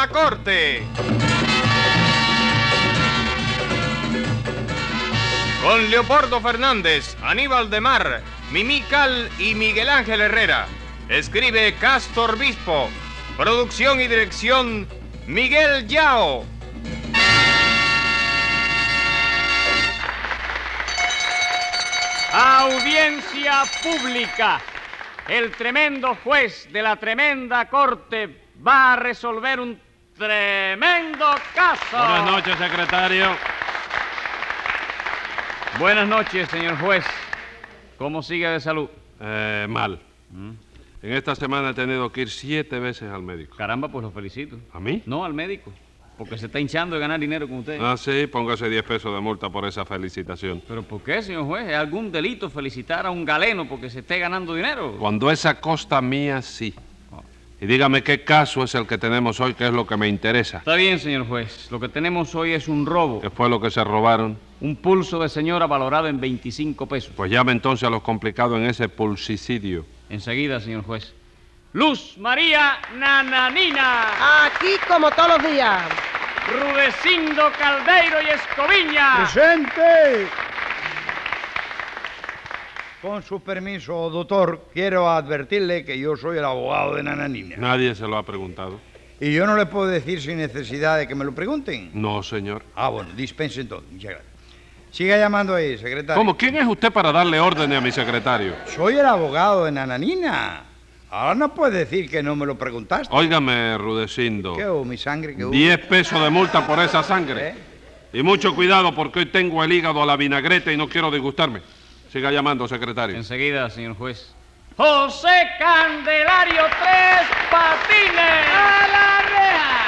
la corte. Con Leopoldo Fernández, Aníbal de Mar, Mimí Cal y Miguel Ángel Herrera. Escribe Castor Bispo. Producción y dirección, Miguel Yao. Audiencia pública. El tremendo juez de la tremenda corte va a resolver un tremendo caso. Buenas noches, secretario. Buenas noches, señor juez. ¿Cómo sigue de salud? Mal. En esta semana he tenido que ir 7 veces al médico. Caramba, pues lo felicito. ¿A mí? No, al médico. Porque se está hinchando de ganar dinero con usted. Ah, sí, póngase 10 pesos de multa por esa felicitación. ¿Pero por qué, señor juez? ¿Es algún delito felicitar a un galeno porque se esté ganando dinero? Cuando es a costa mía, sí. Y dígame qué caso es el que tenemos hoy, que es lo que me interesa. Está bien, señor juez. Lo que tenemos hoy es un robo. ¿Qué fue lo que se robaron? Un pulso de señora valorado en 25 pesos. Pues llame entonces a los complicados en ese pulsicidio. Enseguida, señor juez. Luz María Nananina. Aquí como todos los días. Rudecindo Caldeiro y Escoviña. ¡Presente! Con su permiso, doctor, quiero advertirle que yo soy el abogado de Nananina. Nadie se lo ha preguntado. Y yo no le puedo decir sin necesidad de que me lo pregunten. No, señor. Ah, bueno, dispense entonces. Muchas gracias. Siga llamando ahí, secretario. ¿Cómo? ¿Quién es usted para darle órdenes a mi secretario? Soy el abogado de Nananina. Ahora no puede decir que no me lo preguntaste. Óigame, Rudecindo. ¿Qué hubo, mi sangre? ¿Qué hubo? 10 pesos de multa por esa sangre. Y mucho cuidado porque hoy tengo el hígado a la vinagreta y no quiero disgustarme. Siga llamando, secretario. Enseguida, señor juez. José Candelario Tres Patines. ¡A la reja!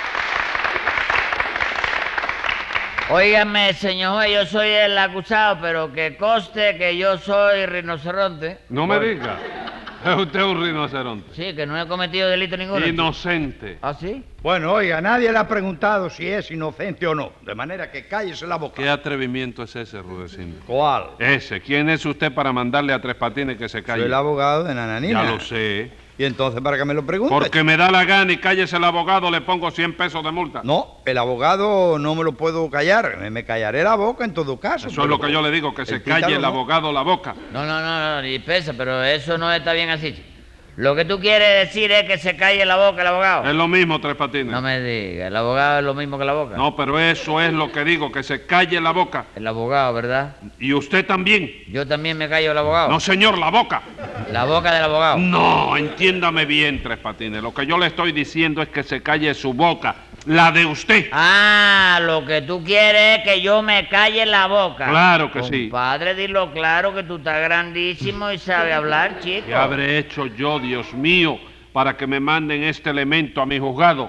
Óigame, señor juez, yo soy el acusado, pero que conste que yo soy rinoceronte. No me diga. Es usted un rinoceronte. Sí, que no he cometido delito ninguno. Inocente. ¿Ah, sí? Bueno, oiga, nadie le ha preguntado si es inocente o no. De manera que cállese la boca. ¿Qué atrevimiento es ese, Rudecindo? ¿Cuál? Ese. ¿Quién es usted para mandarle a Tres Patines que se calle? Soy el abogado de Nananina. Ya lo sé. ¿Y entonces para qué me lo pregunta? Porque me da la gana y cállese el abogado, le pongo 100 pesos de multa. No, el abogado no me lo puedo callar. Me callaré la boca en todo caso. Eso es lo que yo le digo, que se calle el abogado la boca. No, dispensa, pero eso no está bien así, chico. Lo que tú quieres decir es que se calle la boca el abogado. Es lo mismo, Tres Patines. No me digas, el abogado es lo mismo que la boca. No, pero eso es lo que digo, que se calle la boca. El abogado, ¿verdad? ¿Y usted también? Yo también me callo el abogado. No, señor, la boca. La boca del abogado. No, entiéndame bien, Tres Patines. Lo que yo le estoy diciendo es que se calle su boca, la de usted. Ah, lo que tú quieres es que yo me calle la boca. Claro que sí. Compadre, dilo claro que tú estás grandísimo y sabes hablar, chico. ¿Qué habré hecho yo, Dios mío, para que me manden este elemento a mi juzgado?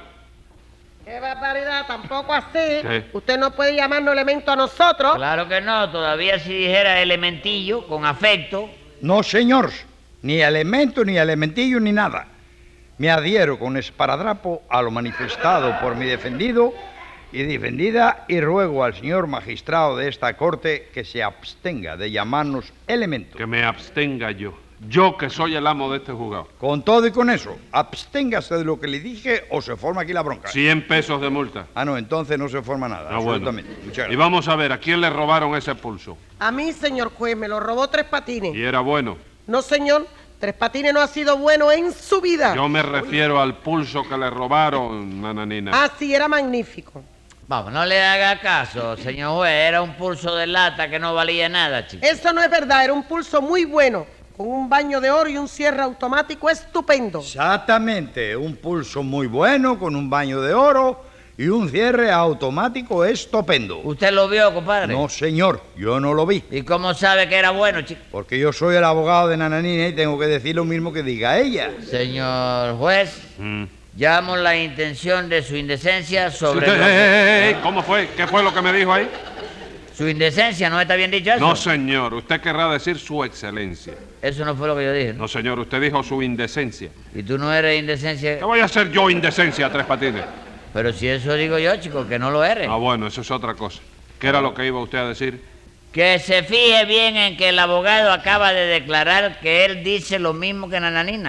¡Qué barbaridad! Tampoco así. ¿Qué? Usted no puede llamarnos elemento a nosotros. Claro que no, todavía si dijera elementillo, con afecto. No, señor. Ni elemento, ni elementillo, ni nada. Me adhiero con esparadrapo a lo manifestado por mi defendido y defendida y ruego al señor magistrado de esta corte que se abstenga de llamarnos elementos. Que me abstenga yo. Yo que soy el amo de este juzgado. Con todo y con eso, absténgase de lo que le dije o se forma aquí la bronca. 100 pesos de multa. Ah, no, entonces no se forma nada, Ah, bueno. absolutamente. Muchas Y gracias. vamos a ver, ¿a quién le robaron ese pulso? A mí, señor juez, me lo robó Tres Patines. Y era bueno. No, señor. Tres Patines no ha sido bueno en su vida. Yo me refiero al pulso que le robaron, Nananina. Ah, sí, era magnífico. Vamos, no le haga caso, señor juez. Era un pulso de lata que no valía nada, chico. Eso no es verdad, era un pulso muy bueno, con un baño de oro y un cierre automático estupendo. Exactamente, un pulso muy bueno con un baño de oro y un cierre automático estupendo. ¿Usted lo vio, compadre? No, señor, yo no lo vi. ¿Y cómo sabe que era bueno, chico? Porque yo soy el abogado de Nananina y tengo que decir lo mismo que diga ella. Señor juez, llamo la intención de su indecencia sobre... ¿Cómo fue? ¿Qué fue lo que me dijo ahí? ¿Su indecencia no está bien dicho eso? No, señor, usted querrá decir su excelencia. Eso no fue lo que yo dije, ¿no? No, señor, usted dijo su indecencia. ¿Y tú no eres indecencia? ¿Qué voy a hacer yo indecencia, Tres Patines? Pero si eso digo yo, chico, que no lo eres. Ah, bueno, eso es otra cosa. ¿Qué era lo que iba usted a decir? Que se fije bien en que el abogado acaba de declarar que él dice lo mismo que Nananina.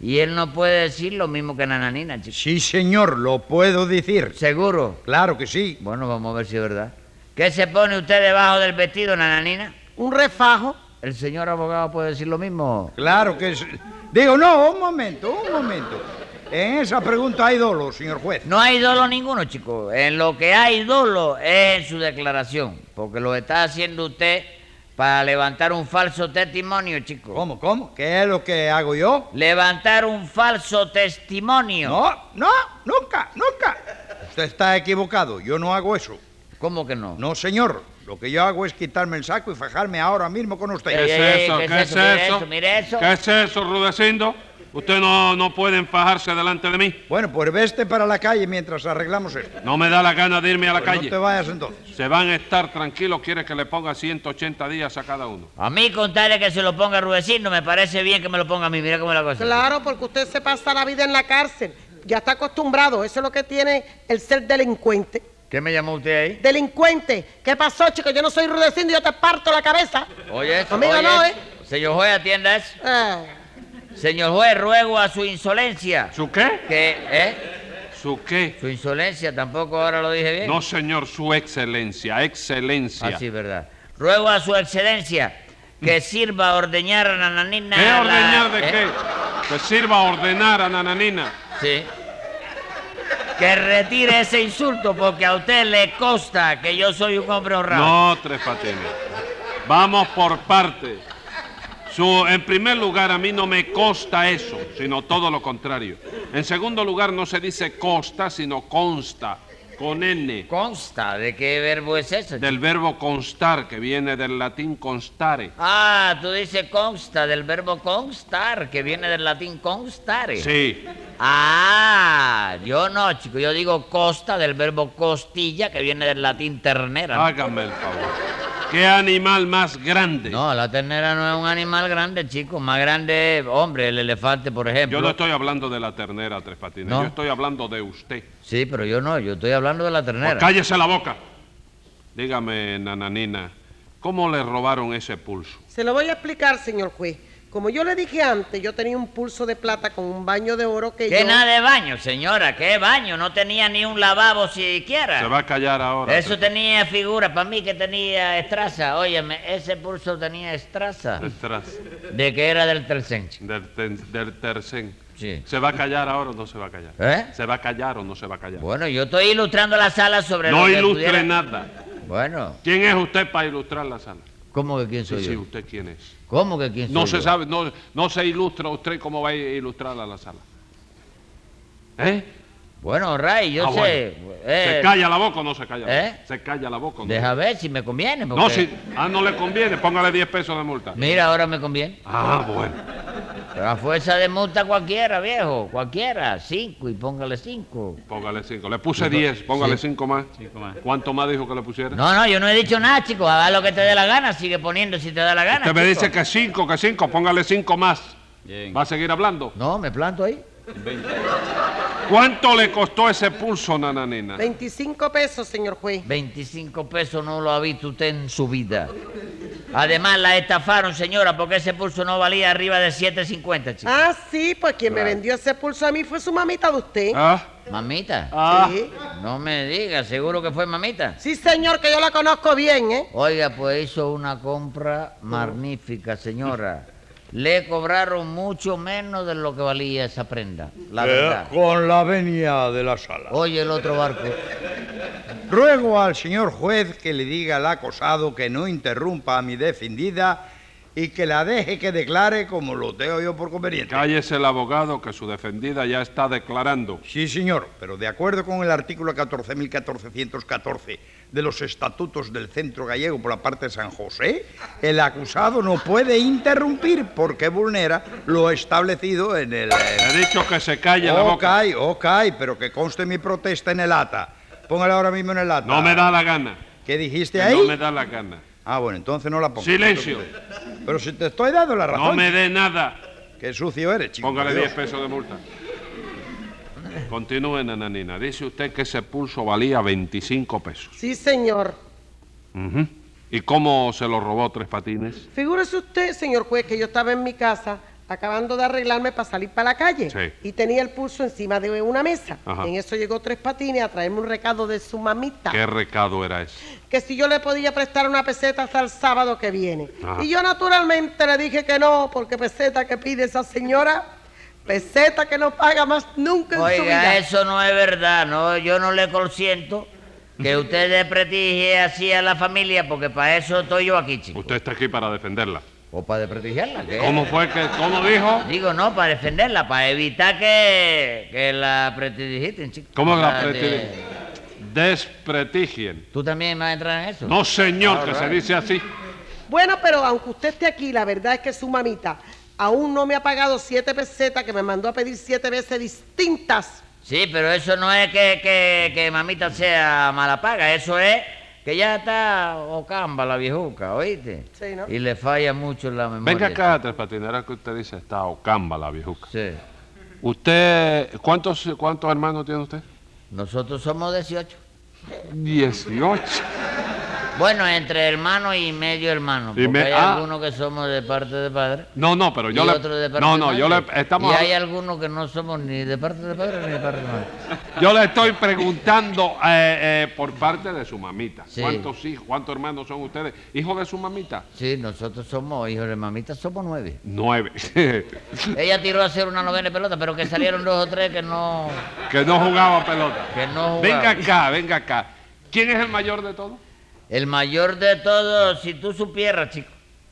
Y él no puede decir lo mismo que Nananina, chico. Sí, señor, lo puedo decir. ¿Seguro? Claro que sí. Bueno, vamos a ver si es verdad. ¿Qué se pone usted debajo del vestido, Nananina? Un refajo. ¿El señor abogado puede decir lo mismo? Claro que sí. Digo, no, un momento. En esa pregunta hay dolo, señor juez. No hay dolo ninguno, chico. En lo que hay dolo es en su declaración, porque lo está haciendo usted para levantar un falso testimonio, chico. ¿Cómo? ¿Qué es lo que hago yo? Levantar un falso testimonio. No, nunca. Usted está equivocado, yo no hago eso. ¿Cómo que no? No, señor. Lo que yo hago es quitarme el saco y fajarme ahora mismo con usted. ¿Qué Ey, es eso? ¿qué ¿Qué es es eso? eso? Mire eso. ¿Qué es eso, Rudecindo? Usted no puede enfajarse delante de mí. Bueno, pues vete para la calle mientras arreglamos esto. No me da la gana de irme a la Pues calle. no te vayas entonces. Se van a estar tranquilos, quiere que le ponga 180 días a cada uno. A mí contarle que se lo ponga a Rudecindo, me parece bien que me lo ponga a mí. Mira cómo es la cosa. Claro, porque usted se pasa la vida en la cárcel. Ya está acostumbrado. Eso es lo que tiene el ser delincuente. ¿Qué me llamó usted ahí? Delincuente. ¿Qué pasó, chico? Yo no soy Rudecindo y yo te parto la cabeza. Oye eso, Amigo, oye no, eso. Señor juez, atienda eso. Eh, Señor juez, ruego a su insolencia ¿Su qué? que, ¿Su qué? Su insolencia, tampoco ahora lo dije bien. No, señor, su excelencia, excelencia. Así, ¿verdad? Ruego a su excelencia que sirva a ordeñar a Nananina. ¿Qué ordeñar de ¿Eh? qué? Que sirva a ordenar a Nananina. Sí. Que retire ese insulto porque a usted le consta que yo soy un hombre honrado. No, Tres Patines. Vamos por partes. En primer lugar, a mí no me consta eso, sino todo lo contrario. En segundo lugar, no se dice costa, sino consta, con N. ¿Consta? ¿De qué verbo es ese? Del verbo constar, que viene del latín constare. Ah, tú dices consta, del verbo constar, que viene del latín constare. Sí. Ah, yo no, chico, yo digo costa, del verbo costilla, que viene del latín ternera. Hágame el favor. ¿Qué animal más grande? No, la ternera no es un animal grande, chico. Más grande es, hombre, el elefante, por ejemplo. Yo no estoy hablando de la ternera, Tres Patines. ¿No? Yo estoy hablando de usted. Sí, pero yo no, yo estoy hablando de la ternera. Pues cállese la boca. Dígame, Nananina, ¿cómo le robaron ese pulso? se lo voy a explicar, señor juez. Como yo le dije antes, yo tenía un pulso de plata con un baño de oro que ¿Qué yo... nada de baño, señora? ¿Qué baño? No tenía ni un lavabo siquiera. Se va a callar ahora. Eso tenía figura, para mí que tenía estraza. Óyeme, ese pulso tenía estraza. Detrás ¿De qué era del tercén? del tercén. Sí. ¿Se va a callar ahora o no se va a callar? ¿Eh? ¿Se va a callar o no se va a callar? Bueno, yo estoy ilustrando la sala sobre No lo que ilustre pudiera- nada. Bueno, ¿Quién es usted para ilustrar la sala? ¿cómo que quién soy Sí, yo? sí, ¿usted quién es? ¿Cómo que quién soy No yo? se sabe, no se ilustra usted cómo va a ilustrar a la sala. ¿Eh? Bueno, Ray, yo Ah, sé. bueno. ¿Se calla la boca o no se calla la ¿Eh? boca? ¿Se calla la boca o no? Deja ver si me conviene. No, porque- si no le conviene, póngale 10 pesos de multa. Mira, ahora me conviene. Ah, bueno. Pero a fuerza de multa cualquiera, viejo. Cualquiera. 5 y póngale 5. Póngale 5. Le puse 10, póngale Sí. 5 más. 5 más. ¿Cuánto más dijo que le pusiera? No, yo no he dicho nada, chico. Haga lo que te dé la gana. Sigue poniendo si te da la gana. Usted me chico. dice que 5, póngale 5 más. Bien. ¿Va a seguir hablando? No, me planto ahí. ¿Cuánto le costó ese pulso, Nananina? 25 pesos, señor juez. 25 pesos no lo ha visto usted en su vida. Además, la estafaron, señora, porque ese pulso no valía arriba de 7.50, chico. Ah, sí, pues quien me vendió ese pulso a mí fue su mamita de usted. ¿Ah? Mamita. Ah. Sí. No me diga, seguro que fue mamita. Sí, señor, que yo la conozco bien, ¿eh? Oiga, pues hizo una compra magnífica, señora. Le cobraron mucho menos de lo que valía esa prenda, la verdad. Con la venia de la sala. Oye, el otro barco. Ruego al señor juez que le diga al acosado que no interrumpa a mi defendida y que la deje que declare como lo tengo yo por conveniente. Cállese el abogado que su defendida ya está declarando. Sí, señor, pero de acuerdo con el artículo 14.1414 de los estatutos del Centro Gallego por la parte de San José, el acusado no puede interrumpir porque vulnera lo establecido en el... He dicho que se calle la boca. Ok, pero que conste mi protesta en el acta. Póngale ahora mismo en el acta. No me da la gana. ¿Qué dijiste Que ahí? no me da la gana. Ah, bueno, entonces no la pongo. Silencio. Pero si te estoy dando la razón. No me dé nada. Qué sucio eres, chico. Póngale por 10 Dios. pesos de multa. Continúe, Nananina. Dice usted que ese pulso valía 25 pesos. Sí, señor. ¿Y cómo se lo robó Tres Patines? Figúrese usted, señor juez, que yo estaba en mi casa acabando de arreglarme para salir para la calle. Sí. Y tenía el pulso encima de una mesa. Ajá. En eso llegó Tres Patines a traerme un recado de su mamita. ¿Qué recado era ese? Que si yo le podía prestar una peseta hasta el sábado que viene. Ajá. Y yo naturalmente le dije que no, porque peseta que pide esa señora, peseta que no paga más nunca en su vida. Oiga, eso no es verdad, no, yo no le consiento que usted desprestigie así a la familia, porque para eso estoy yo aquí, chico. Usted está aquí para defenderla. ¿O para desprestigiarla? ¿Qué? ¿Cómo fue que, cómo dijo? Digo, no, para defenderla, para evitar que la prestidigiten, chico. ¿Cómo O la sea, desprestigien? ¿Tú también vas a entrar en eso? No, señor, All que se right. dice así. Bueno, pero aunque usted esté aquí, la verdad es que su mamita aún no me ha pagado 7 pesetas, que me mandó a pedir 7 veces distintas. Sí, pero eso no es que mamita sea mala paga, eso es que ya está ocamba la viejuca, ¿oíste? Sí, ¿no? Y le falla mucho la memoria. Venga acá, Tres Patines, ahora que usted dice está ocamba la viejuca. Sí. ¿Cuántos hermanos tiene usted? Nosotros somos 18. 18. Bueno, entre hermano y medio hermano. Y Porque hay ah. algunos que somos de parte de padre. No, pero yo y le... otros de parte No, de no, madre. yo le... Estamos Y hay algunos que no somos ni de parte de padre ni de parte de madre. Yo le estoy preguntando por parte de su mamita. Sí. ¿Cuántos hijos, cuántos hermanos son ustedes? ¿Hijos de su mamita? Sí, nosotros somos hijos de mamita, somos 9. 9. Ella tiró a hacer una novena de pelota, pero que salieron 2 o 3 que no Que no jugaba pelota. jugaban. Venga acá. ¿Quién es el mayor de todos? El mayor de todos, si tú supieras, chico.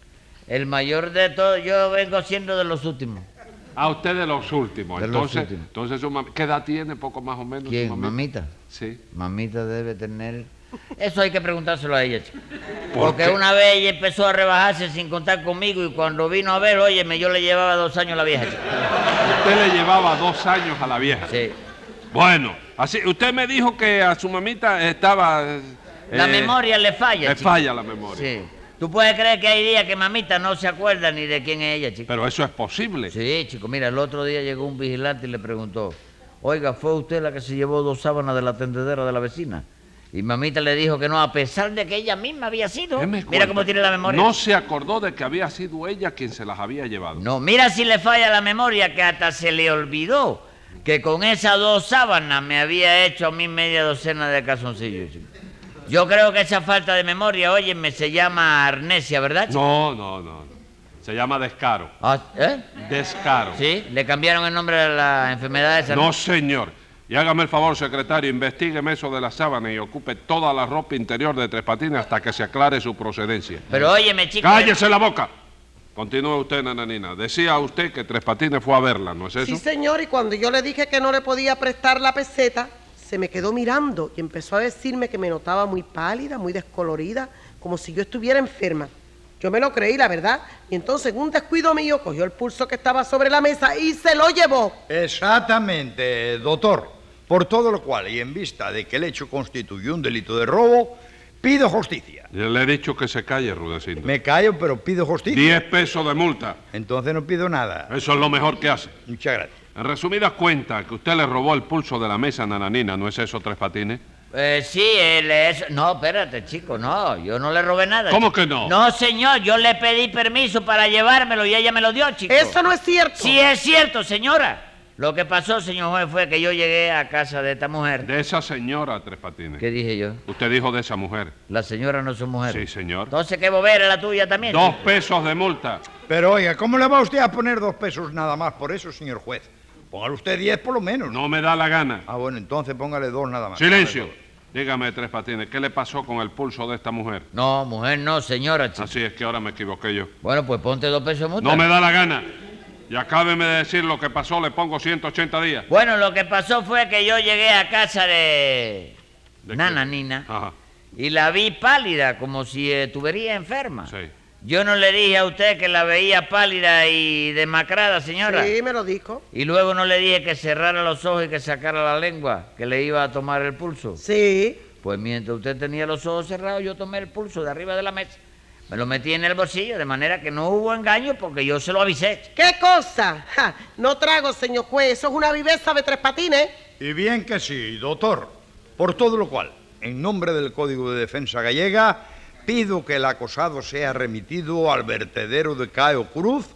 El mayor de todos, yo vengo siendo de los últimos. A usted de los últimos. De los últimos. Entonces ¿qué edad tiene? Poco más o menos. ¿Quién? su ¿Mamita? Sí. Mamita debe tener... Eso hay que preguntárselo a ella, chico. ¿Por Porque qué? una vez ella empezó a rebajarse sin contar conmigo y cuando vino a ver, óyeme, yo le llevaba 2 años a la vieja, chico. Usted le llevaba 2 años a la vieja. Sí. Bueno, así, usted me dijo que a su mamita estaba... La memoria le falla, Le chico. falla la memoria. Sí. ¿Tú puedes creer que hay días que mamita no se acuerda ni de quién es ella, chico? Pero eso es posible. Sí, chico, mira, el otro día llegó un vigilante y le preguntó, oiga, ¿fue usted la que se llevó 2 sábanas de la tendedera de la vecina? Y mamita le dijo que no, a pesar de que ella misma había sido. ¿Qué me Mira cuenta? cómo tiene la memoria. No se acordó de que había sido ella quien se las había llevado. No, mira si le falla la memoria, que hasta se le olvidó que con esas 2 sábanas me había hecho a mí media docena de calzoncillos, chico. Yo creo que esa falta de memoria, óyeme, se llama amnesia, ¿verdad, chico? No. Se llama descaro. Ah, ¿eh? Descaro. Sí, le cambiaron el nombre a la enfermedad esa. No, señor. Y hágame el favor, secretario, investígueme eso de la sábana y ocupe toda la ropa interior de Tres Patines hasta que se aclare su procedencia. Pero óyeme, chico. ¡Cállese la boca! Continúe usted, nananina. Decía usted que Tres Patines fue a verla, ¿no es eso? Sí, señor, y cuando yo le dije que no le podía prestar la peseta, se me quedó mirando y empezó a decirme que me notaba muy pálida, muy descolorida, como si yo estuviera enferma. Yo me lo creí, la verdad, y entonces en un descuido mío cogió el pulso que estaba sobre la mesa y se lo llevó. Exactamente, doctor. Por todo lo cual, y en vista de que el hecho constituye un delito de robo, pido justicia. Yo le he dicho que se calle, Rudecindo. Me callo, pero pido justicia. 10 pesos de multa. Entonces no pido nada. Eso es lo mejor que hace. Muchas gracias. En resumidas cuentas, que usted le robó el pulso de la mesa a Nananina, ¿no es eso, Tres Patines? Sí, él es... No, espérate, chico, no, yo no le robé nada. ¿Cómo chico. que no? No, señor, yo le pedí permiso para llevármelo y ella me lo dio, chico. Eso no es cierto. Sí es cierto, señora. Lo que pasó, señor juez, fue que yo llegué a casa de esta mujer. De esa señora, Tres Patines. ¿Qué dije yo? Usted dijo de esa mujer. Las señoras no son mujeres. Sí, señor. Entonces, ¿qué bobera la tuya también? 2 chico? pesos de multa. Pero oiga, ¿cómo le va usted a poner 2 pesos nada más por eso, señor juez? Póngale usted 10 por lo menos. No me da la gana. Ah, bueno, entonces póngale 2 nada más. Silencio. Dígame, Tres Patines, ¿qué le pasó con el pulso de esta mujer? No, mujer no, señora, chico. Así es que ahora me equivoqué yo. Bueno, pues ponte 2 pesos de multa. No me da la gana. Y acábeme de decir lo que pasó, le pongo 180 días. Bueno, lo que pasó fue que yo llegué a casa de ¿De Nananina qué? Ajá, y la vi pálida, como si estuviera enferma. sí. Yo no le dije a usted que la veía pálida y demacrada, señora. Sí, me lo dijo. Y luego no le dije que cerrara los ojos y que sacara la lengua, que le iba a tomar el pulso. Sí. Pues mientras usted tenía los ojos cerrados, yo tomé el pulso de arriba de la mesa. Me lo metí en el bolsillo, de manera que no hubo engaño porque yo se lo avisé. ¿Qué cosa? Ja, no trago, señor juez, eso es una viveza de Tres Patines. Y bien que sí, doctor. Por todo lo cual, en nombre del Código de Defensa Gallega, pido que el acosado sea remitido al vertedero de Cayo Cruz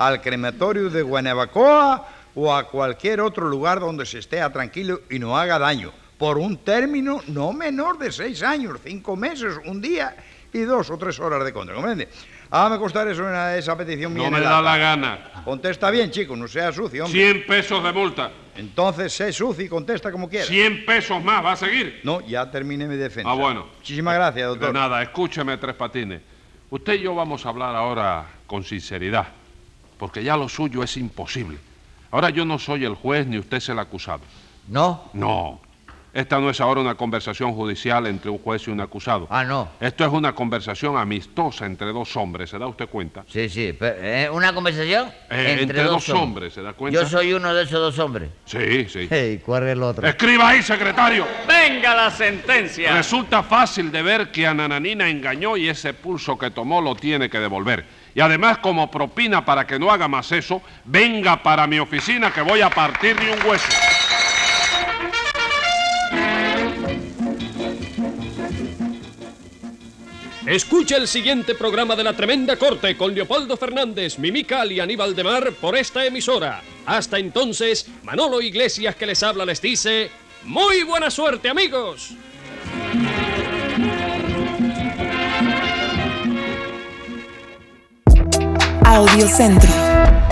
al crematorio de Guanabacoa o a cualquier otro lugar donde se esté tranquilo y no haga daño, por un término no menor de 6 años, 5 meses, un día y 2 o 3 horas de contra, ¿comprende? Hágame costar eso en esa petición mía. No me da la gana. Contesta bien, chico, no sea sucio, hombre. 100 pesos de multa. Entonces, sé sucio y contesta como quiera. 100 pesos más, ¿va a seguir? No, ya terminé mi defensa. Ah, bueno. Muchísimas gracias, doctor. De nada, escúcheme, Tres Patines. Usted y yo vamos a hablar ahora con sinceridad, porque ya lo suyo es imposible. Ahora yo no soy el juez ni usted es el acusado. ¿No? No. Esta no es ahora una conversación judicial entre un juez y un acusado. Ah, no. Esto es una conversación amistosa entre 2 hombres, ¿se da usted cuenta? Sí, sí. Pero, ¿una conversación? Entre 2 hombres, ¿se da cuenta? Yo soy uno de esos 2 hombres. Sí, sí. ¿Y cuál es el otro? Escriba ahí, secretario. Venga la sentencia. Resulta fácil de ver que a Nananina engañó y ese pulso que tomó lo tiene que devolver. Y además, como propina para que no haga más eso, venga para mi oficina que voy a partirle un hueso. Escucha el siguiente programa de La Tremenda Corte con Leopoldo Fernández, Mimical y Aníbal de Mar por esta emisora. Hasta entonces, Manolo Iglesias que les habla les dice... ¡Muy buena suerte, amigos! Audiocentro.